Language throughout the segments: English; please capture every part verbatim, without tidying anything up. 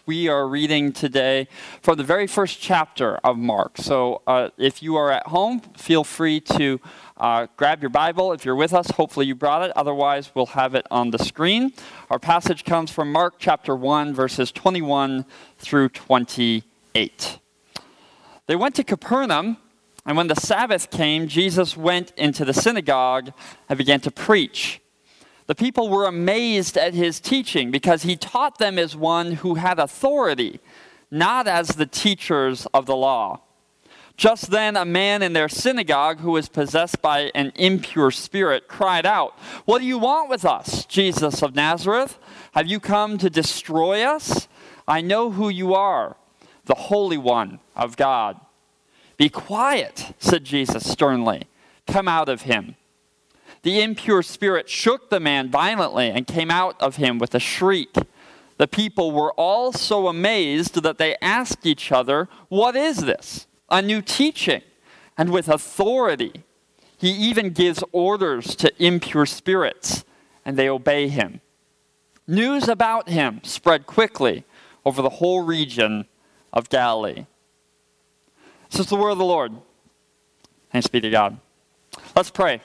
We are reading today from the very first chapter of Mark. So uh, if you are at home, feel free to uh, grab your Bible. If you're with us, hopefully you brought it. Otherwise, we'll have it on the screen. Our passage comes from Mark chapter one, verses twenty-one through twenty-eight. They went to Capernaum, and when the Sabbath came, Jesus went into the synagogue and began to preach. The people were amazed at his teaching because he taught them as one who had authority, not as the teachers of the law. Just then, a man in their synagogue who was possessed by an impure spirit cried out, "What do you want with us, Jesus of Nazareth? Have you come to destroy us? I know who you are, the Holy One of God." "Be quiet," said Jesus sternly. "Come out of him." The impure spirit shook the man violently and came out of him with a shriek. The people were all so amazed that they asked each other, "What is this? A new teaching, and with authority. He even gives orders to impure spirits, and they obey him." News about him spread quickly over the whole region of Galilee. This is the word of the Lord. Thanks be to God. Let's pray.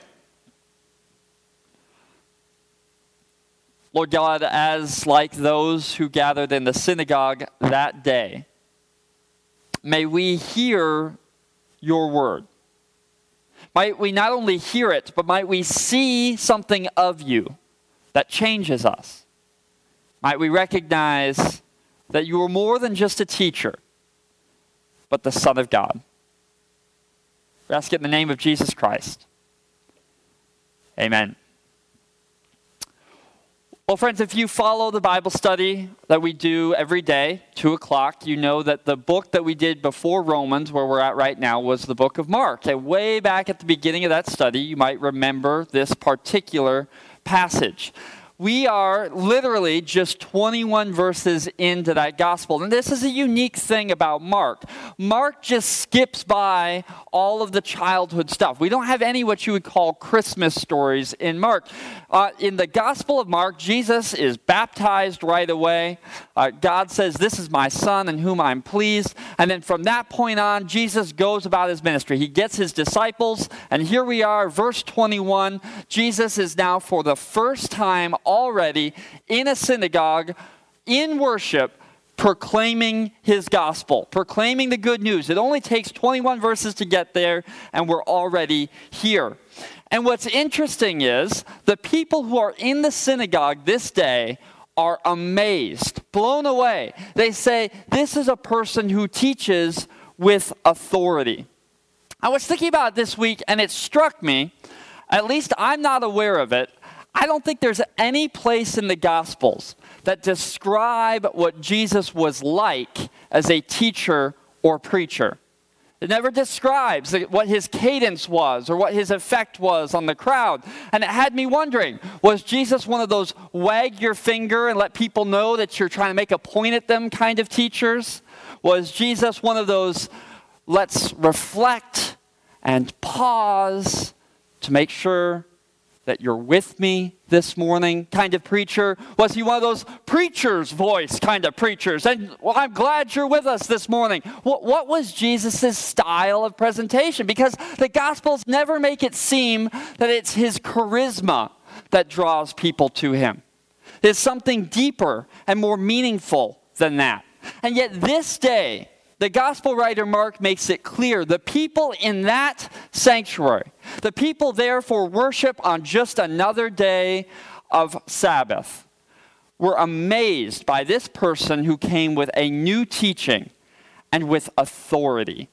Lord God, as like those who gathered in the synagogue that day, may we hear your word. Might we not only hear it, but might we see something of you that changes us. Might we recognize that you are more than just a teacher, but the Son of God. We ask it in the name of Jesus Christ. Amen. Well, friends, if you follow the Bible study that we do every day, two o'clock, you know that the book that we did before Romans, where we're at right now, was the book of Mark. And way back at the beginning of that study, you might remember this particular passage. We are literally just twenty-one verses into that gospel. And this is a unique thing about Mark. Mark just skips by all of the childhood stuff. We don't have any what you would call Christmas stories in Mark. Uh, in the Gospel of Mark, Jesus is baptized right away. Uh, God says, "This is my son in whom I'm pleased." And then from that point on, Jesus goes about his ministry. He gets his disciples, and here we are, verse twenty-one. Jesus is now for the first time already in a synagogue, in worship, proclaiming his gospel, proclaiming the good news. It only takes twenty-one verses to get there, and we're already here. And what's interesting is the people who are in the synagogue this day are amazed, blown away. They say, "This is a person who teaches with authority." I was thinking about it this week, and it struck me, at least I'm not aware of it, I don't think there's any place in the Gospels that describe what Jesus was like as a teacher or preacher. It never describes what his cadence was or what his effect was on the crowd. And it had me wondering, was Jesus one of those wag your finger and let people know that you're trying to make a point at them kind of teachers? Was Jesus one of those let's reflect and pause to make sure that you're with me this morning kind of preacher? Was he one of those preacher's voice kind of preachers? And well, I'm glad you're with us this morning. What, what was Jesus' style of presentation? Because the Gospels never make it seem that it's his charisma that draws people to him. There's something deeper and more meaningful than that. And yet this day, the gospel writer Mark makes it clear the people in that sanctuary, the people there for worship on just another day of Sabbath, were amazed by this person who came with a new teaching and with authority.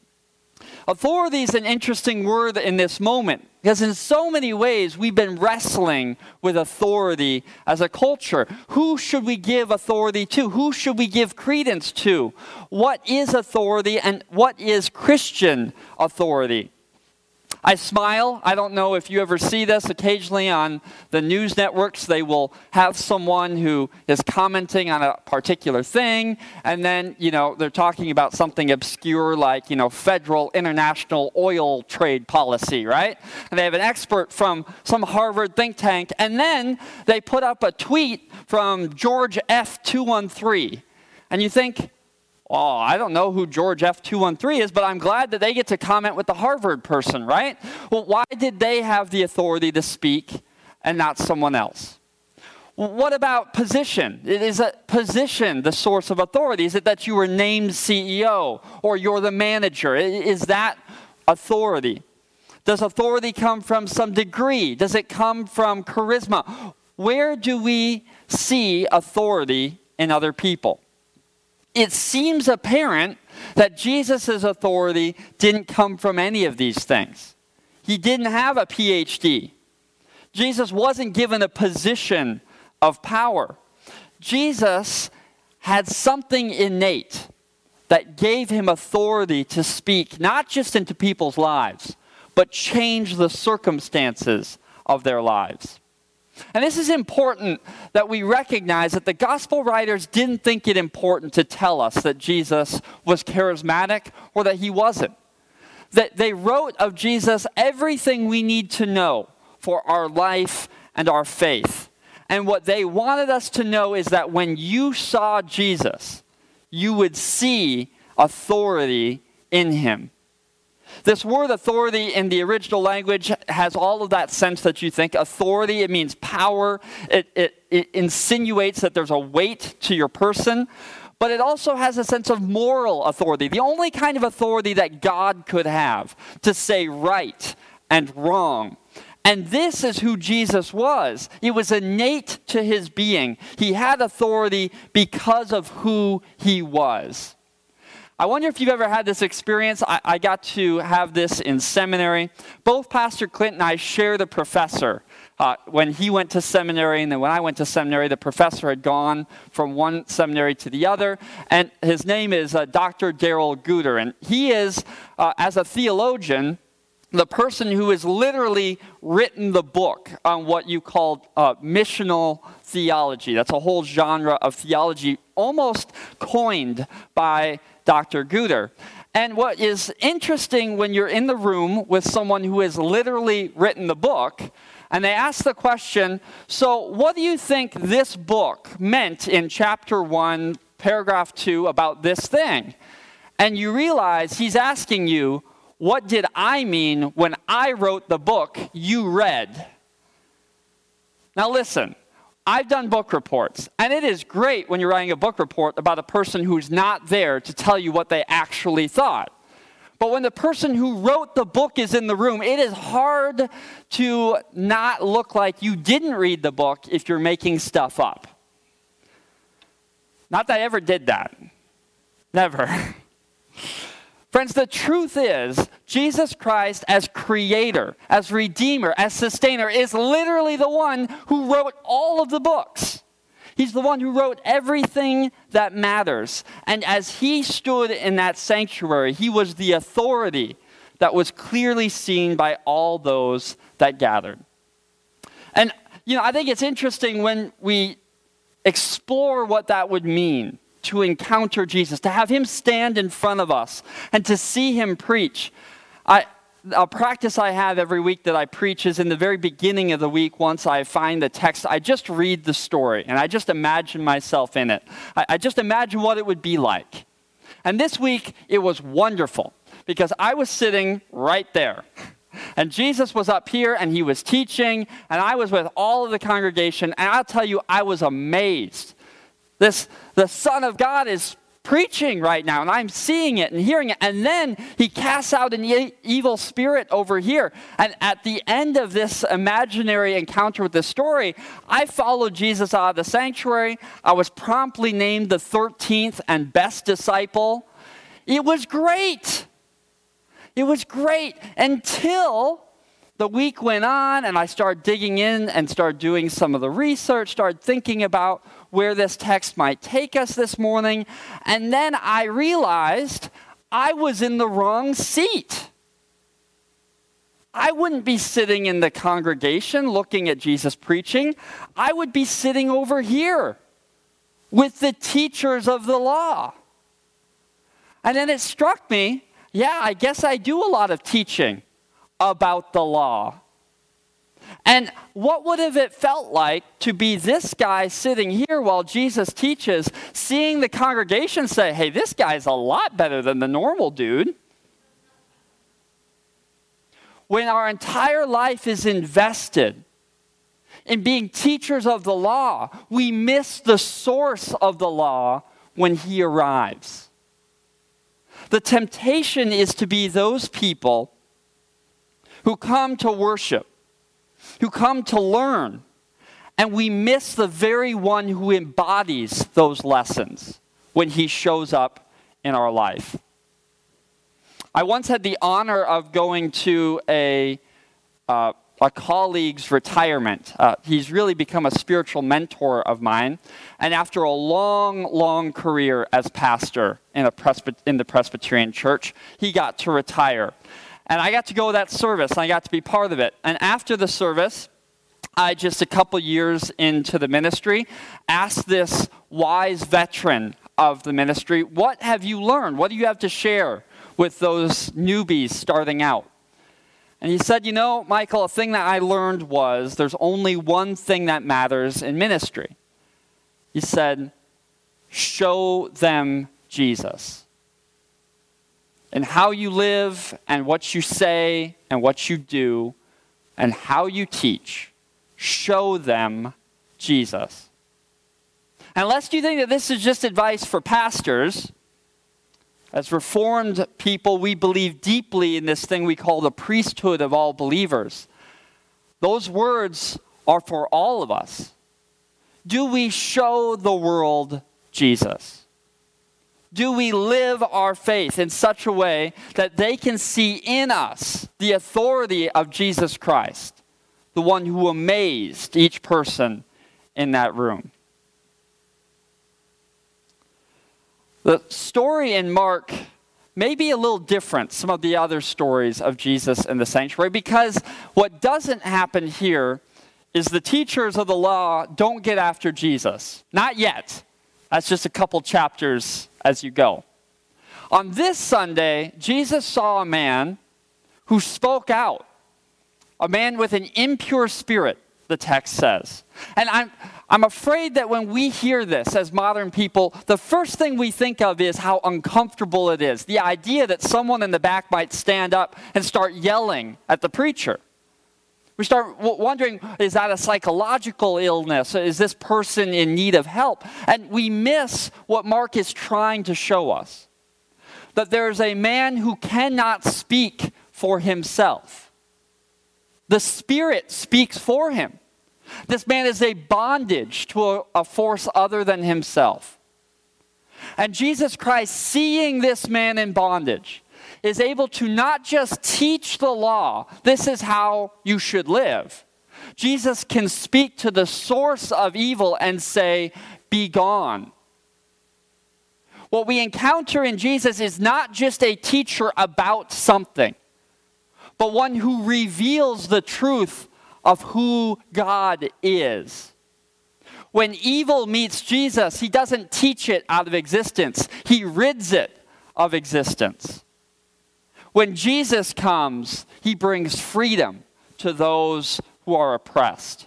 Authority is an interesting word in this moment because in so many ways we've been wrestling with authority as a culture. Who should we give authority to? Who should we give credence to? What is authority and what is Christian authority? I smile. I don't know if you ever see this. Occasionally on the news networks, they will have someone who is commenting on a particular thing, and then, you know, they're talking about something obscure like, you know, federal international oil trade policy, right? And they have an expert from some Harvard think tank, and then they put up a tweet from George F two one three. And you think, oh, I don't know who George F two one three is, but I'm glad that they get to comment with the Harvard person, right? Well, why did they have the authority to speak and not someone else? Well, what about position? Is a position the source of authority? Is it that you were named C E O or you're the manager? Is that authority? Does authority come from some degree? Does it come from charisma? Where do we see authority in other people? It seems apparent that Jesus' authority didn't come from any of these things. He didn't have a P H D. Jesus wasn't given a position of power. Jesus had something innate that gave him authority to speak, not just into people's lives, but change the circumstances of their lives. And this is important that we recognize that the gospel writers didn't think it important to tell us that Jesus was charismatic or that he wasn't. That they wrote of Jesus everything we need to know for our life and our faith. And what they wanted us to know is that when you saw Jesus, you would see authority in him. This word authority in the original language has all of that sense that you think. Authority, it means power. It, it, it insinuates that there's a weight to your person. But it also has a sense of moral authority. The only kind of authority that God could have to say right and wrong. And this is who Jesus was. It was innate to his being. He had authority because of who he was. I wonder if you've ever had this experience. I, I got to have this in seminary. Both Pastor Clint and I share the professor. Uh, when he went to seminary and then when I went to seminary, the professor had gone from one seminary to the other. And his name is uh, Doctor Darrell Guder. And he is, uh, as a theologian, the person who has literally written the book on what you call uh, missional theology. That's a whole genre of theology almost coined by Doctor Guder. And what is interesting when you're in the room with someone who has literally written the book, and they ask the question, so what do you think this book meant in chapter one, paragraph two about this thing? And you realize he's asking you, what did I mean when I wrote the book you read? Now listen, I've done book reports, and it is great when you're writing a book report about a person who's not there to tell you what they actually thought. But when the person who wrote the book is in the room, it is hard to not look like you didn't read the book if you're making stuff up. Not that I ever did that. Never. Friends, the truth is, Jesus Christ as creator, as redeemer, as sustainer, is literally the one who wrote all of the books. He's the one who wrote everything that matters. And as he stood in that sanctuary, he was the authority that was clearly seen by all those that gathered. And, you know, I think it's interesting when we explore what that would mean to encounter Jesus, to have him stand in front of us and to see him preach. I, a practice I have every week that I preach is in the very beginning of the week, once I find the text, I just read the story and I just imagine myself in it. I, I just imagine what it would be like. And this week, it was wonderful because I was sitting right there. And Jesus was up here and he was teaching and I was with all of the congregation, and I'll tell you, I was amazed. This, the Son of God is preaching right now, and I'm seeing it and hearing it. And then he casts out an e- evil spirit over here. And at the end of this imaginary encounter with this story, I followed Jesus out of the sanctuary. I was promptly named the thirteenth and best disciple. It was great. It was great until the week went on and I started digging in and started doing some of the research, started thinking about where this text might take us this morning. And then I realized I was in the wrong seat. I wouldn't be sitting in the congregation looking at Jesus preaching. I would be sitting over here with the teachers of the law. And then it struck me, yeah, I guess I do a lot of teaching about the law. And what would have it felt like to be this guy sitting here while Jesus teaches, seeing the congregation say, hey, this guy's a lot better than the normal dude? When our entire life is invested in being teachers of the law, we miss the source of the law when he arrives. The temptation is to be those people who come to worship, who come to learn, and we miss the very one who embodies those lessons when he shows up in our life. I once had the honor of going to a, uh, a colleague's retirement. Uh, he's really become a spiritual mentor of mine. And after a long, long career as pastor in, a Presby- in the Presbyterian church, he got to retire. And I got to go to that service, and I got to be part of it. And after the service, I, just a couple years into the ministry, asked this wise veteran of the ministry, what have you learned? What do you have to share with those newbies starting out? And he said, you know, Michael, a thing that I learned was there's only one thing that matters in ministry. He said, show them Jesus. And how you live and what you say and what you do and how you teach, show them Jesus. And lest you think that this is just advice for pastors, as Reformed people, we believe deeply in this thing we call the priesthood of all believers. Those words are for all of us. Do we show the world Jesus? Do we live our faith in such a way that they can see in us the authority of Jesus Christ, the one who amazed each person in that room? The story in Mark may be a little different, some of the other stories of Jesus in the sanctuary, because what doesn't happen here is the teachers of the law don't get after Jesus. Not yet. That's just a couple chapters as you go. On this Sunday, Jesus saw a man who spoke out. A man with an impure spirit, the text says. And I'm, I'm afraid that when we hear this as modern people, the first thing we think of is how uncomfortable it is. The idea that someone in the back might stand up and start yelling at the preacher. We start w- wondering, is that a psychological illness? Is this person in need of help? And we miss what Mark is trying to show us. That there's a man who cannot speak for himself. The Spirit speaks for him. This man is a bondage to a, a force other than himself. And Jesus Christ, seeing this man in bondage, is able to not just teach the law, this is how you should live. Jesus can speak to the source of evil and say, be gone. What we encounter in Jesus is not just a teacher about something, but one who reveals the truth of who God is. When evil meets Jesus, he doesn't teach it out of existence. He rids it of existence. When Jesus comes, he brings freedom to those who are oppressed.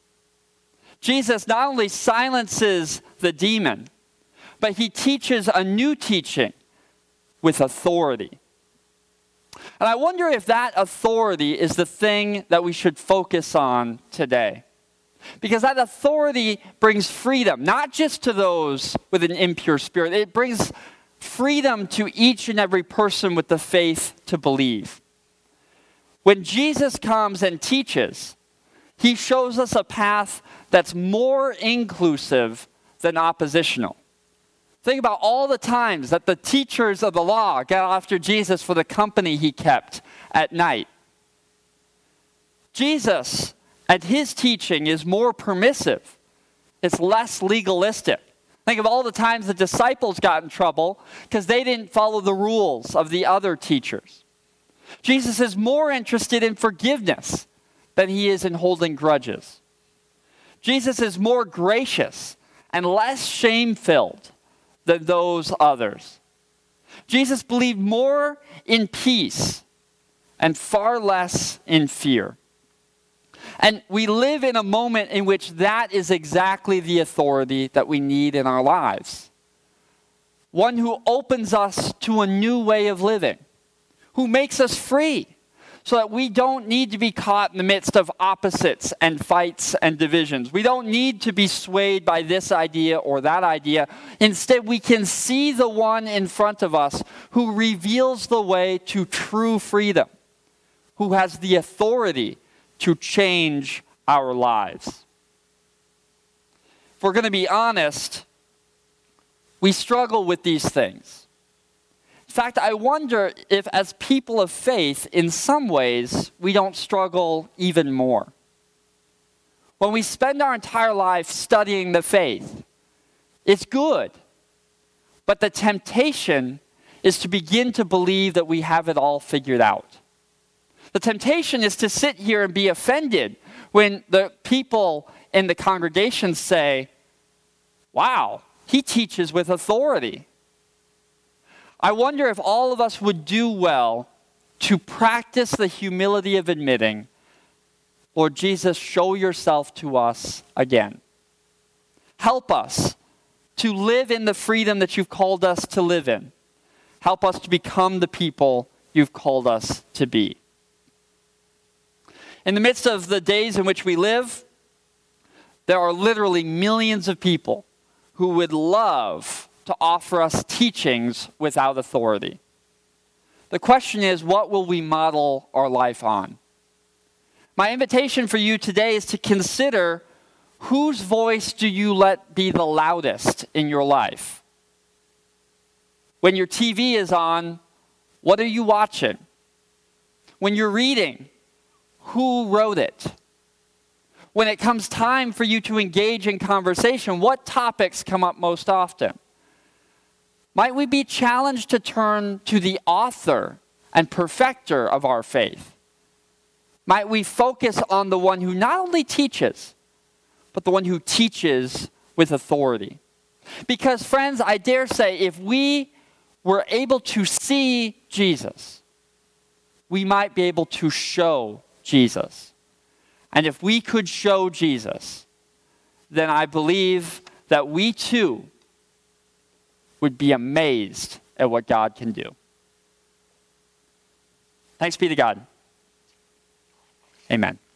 Jesus not only silences the demon, but he teaches a new teaching with authority. And I wonder if that authority is the thing that we should focus on today. Because that authority brings freedom, not just to those with an impure spirit. It brings freedom to each and every person with the faith to believe. When Jesus comes and teaches, he shows us a path that's more inclusive than oppositional. Think about all the times that the teachers of the law got after Jesus for the company he kept at night. Jesus and his teaching is more permissive. It's less legalistic. Think of all the times the disciples got in trouble because they didn't follow the rules of the other teachers. Jesus is more interested in forgiveness than he is in holding grudges. Jesus is more gracious and less shame-filled than those others. Jesus believed more in peace and far less in fear. And we live in a moment in which that is exactly the authority that we need in our lives. One who opens us to a new way of living, who makes us free, so that we don't need to be caught in the midst of opposites and fights and divisions. We don't need to be swayed by this idea or that idea. Instead, we can see the one in front of us who reveals the way to true freedom, who has the authority to change our lives. If we're going to be honest, we struggle with these things. In fact, I wonder if as people of faith, in some ways, we don't struggle even more. When we spend our entire life studying the faith, it's good. But the temptation is to begin to believe that we have it all figured out. The temptation is to sit here and be offended when the people in the congregation say, wow, he teaches with authority. I wonder if all of us would do well to practice the humility of admitting, Lord Jesus, show yourself to us again. Help us to live in the freedom that you've called us to live in. Help us to become the people you've called us to be. In the midst of the days in which we live, there are literally millions of people who would love to offer us teachings without authority. The question is, what will we model our life on? My invitation for you today is to consider, whose voice do you let be the loudest in your life? When your T V is on, what are you watching? When you're reading, who wrote it? When it comes time for you to engage in conversation, what topics come up most often? Might we be challenged to turn to the author and perfecter of our faith? Might we focus on the one who not only teaches, but the one who teaches with authority? Because, friends, I dare say, if we were able to see Jesus, we might be able to show Jesus. And if we could show Jesus, then I believe that we too would be amazed at what God can do. Thanks be to God. Amen.